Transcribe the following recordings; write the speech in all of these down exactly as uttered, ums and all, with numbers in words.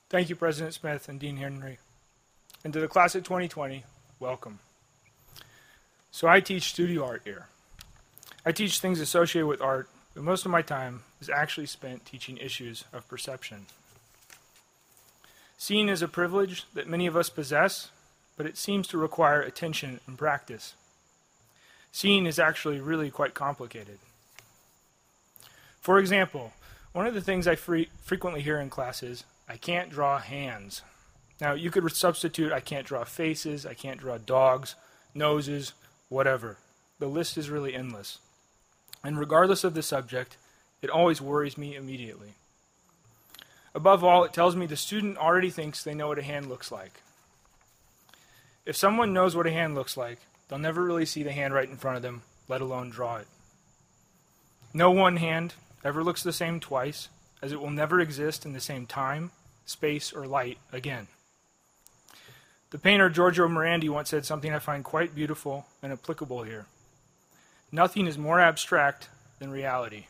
Thank you, President Smith and Dean Henry. And to the class of twenty twenty, welcome. So I teach studio art here. I teach things associated with art, but most of my time is actually spent teaching issues of perception. Seeing is a privilege that many of us possess, but it seems to require attention and practice. Seeing is actually really quite complicated. For example, one of the things I free, frequently hear in class is, I can't draw hands. Now, you could substitute, I can't draw faces, I can't draw dogs, noses, whatever. The list is really endless. And regardless of the subject, it always worries me immediately. Above all, it tells me the student already thinks they know what a hand looks like. If someone knows what a hand looks like, they'll never really see the hand right in front of them, let alone draw it. No one hand ever looks the same twice, as it will never exist in the same time, space, or light again. The painter Giorgio Morandi once said something I find quite beautiful and applicable here. Nothing is more abstract than reality.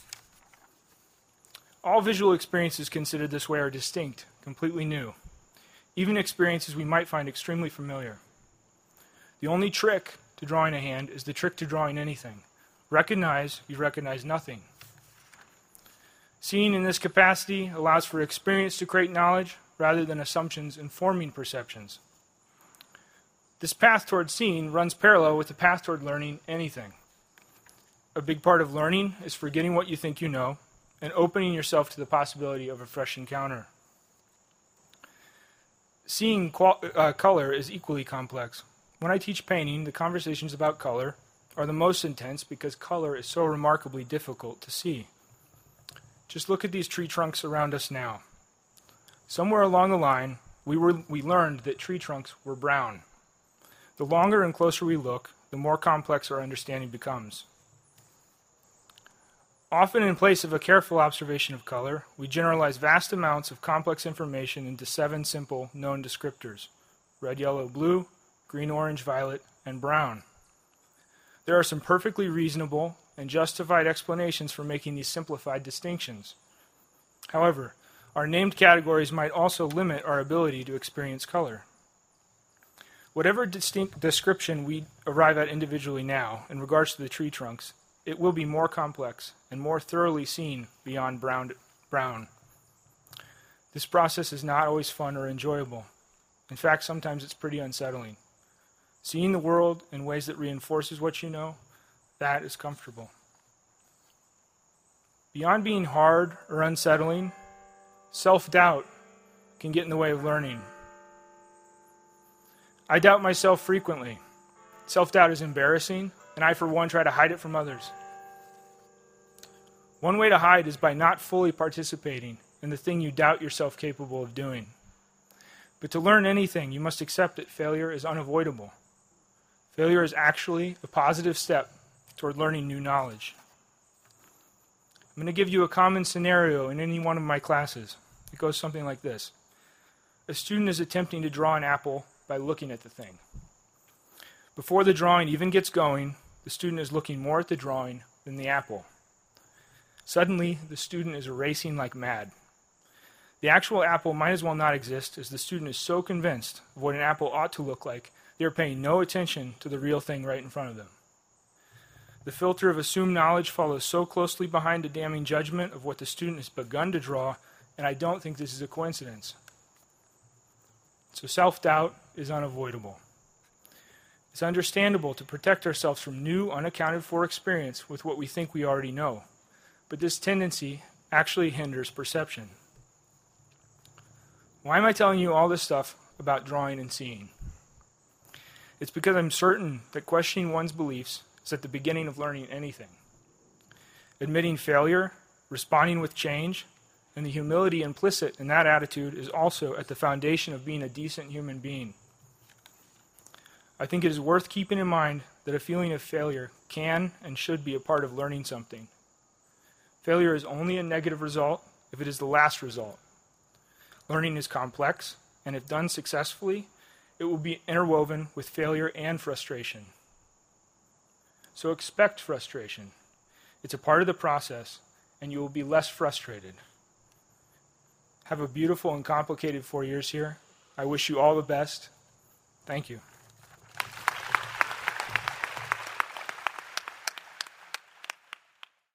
All visual experiences considered this way are distinct, completely new. Even experiences we might find extremely familiar. The only trick to drawing a hand is the trick to drawing anything. Recognize you recognize nothing. Seeing in this capacity allows for experience to create knowledge rather than assumptions informing perceptions. This path toward seeing runs parallel with the path toward learning anything. A big part of learning is forgetting what you think you know and opening yourself to the possibility of a fresh encounter. Seeing qual- uh, color is equally complex. When I teach painting, the conversations about color are the most intense because color is so remarkably difficult to see. Just look at these tree trunks around us now. Somewhere along the line, we were we learned that tree trunks were brown. The longer and closer we look, the more complex our understanding becomes. Often in place of a careful observation of color, we generalize vast amounts of complex information into seven simple known descriptors: red, yellow, blue, green, orange, violet, and brown. There are some perfectly reasonable and justified explanations for making these simplified distinctions. However, our named categories might also limit our ability to experience color. Whatever distinct description we arrive at individually now in regards to the tree trunks, it will be more complex and more thoroughly seen beyond brown. brown. This process is not always fun or enjoyable. In fact, sometimes it's pretty unsettling. Seeing the world in ways that reinforces what you know, that is comfortable. Beyond being hard or unsettling, self-doubt can get in the way of learning. I doubt myself frequently. Self-doubt is embarrassing, and I, for one, try to hide it from others. One way to hide is by not fully participating in the thing you doubt yourself capable of doing. But to learn anything, you must accept that failure is unavoidable. Failure is actually a positive step toward learning new knowledge. I'm going to give you a common scenario in any one of my classes. It goes something like this. A student is attempting to draw an apple by looking at the thing. Before the drawing even gets going, the student is looking more at the drawing than the apple. Suddenly, the student is erasing like mad. The actual apple might as well not exist, as the student is so convinced of what an apple ought to look like, they are paying no attention to the real thing right in front of them. The filter of assumed knowledge follows so closely behind a damning judgment of what the student has begun to draw, and I don't think this is a coincidence. So self-doubt is unavoidable. It's understandable to protect ourselves from new, unaccounted-for experience with what we think we already know, but this tendency actually hinders perception. Why am I telling you all this stuff about drawing and seeing? It's because I'm certain that questioning one's beliefs is at the beginning of learning anything. Admitting failure, responding with change, and the humility implicit in that attitude is also at the foundation of being a decent human being. I think it is worth keeping in mind that a feeling of failure can and should be a part of learning something. Failure is only a negative result if it is the last result. Learning is complex, and if done successfully, it will be interwoven with failure and frustration. So expect frustration. It's a part of the process, and you will be less frustrated. Have a beautiful and complicated four years here. I wish you all the best. Thank you.